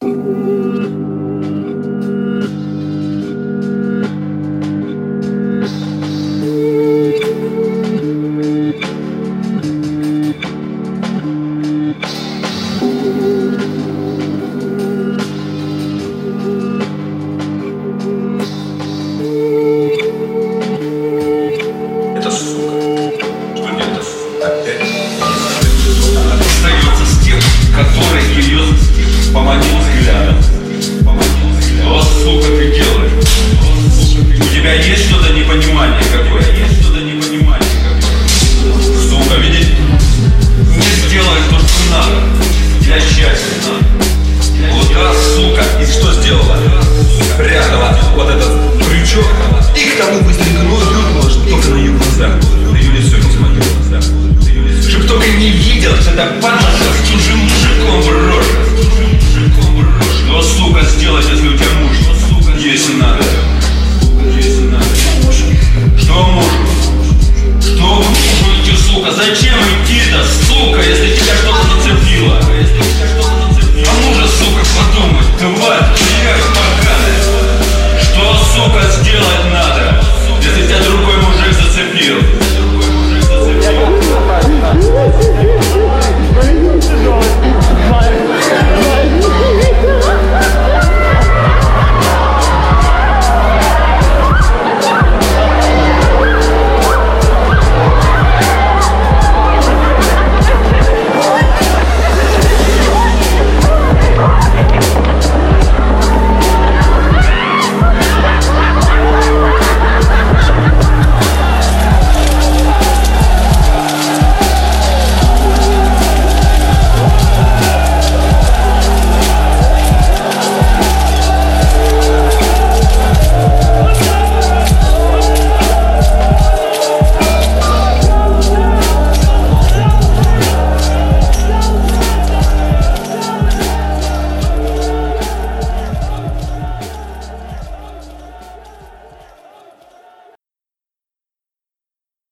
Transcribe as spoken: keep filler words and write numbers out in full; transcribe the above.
Который ее поманил взглядом. Что, сука, ты делаешь? У тебя есть что-то непонимание какое? Есть что-то непонимание какое? Сука, видишь? Не сделаешь то, что надо. Для счастья. Вот раз, сука, и что сделала? Прятала вот этот крючок и к тому быстренько ну дернула, чтобы только на ее глазах. На ее лицо не смотрела. Чтоб только не видел, что так падла с чужим мужиком в рот.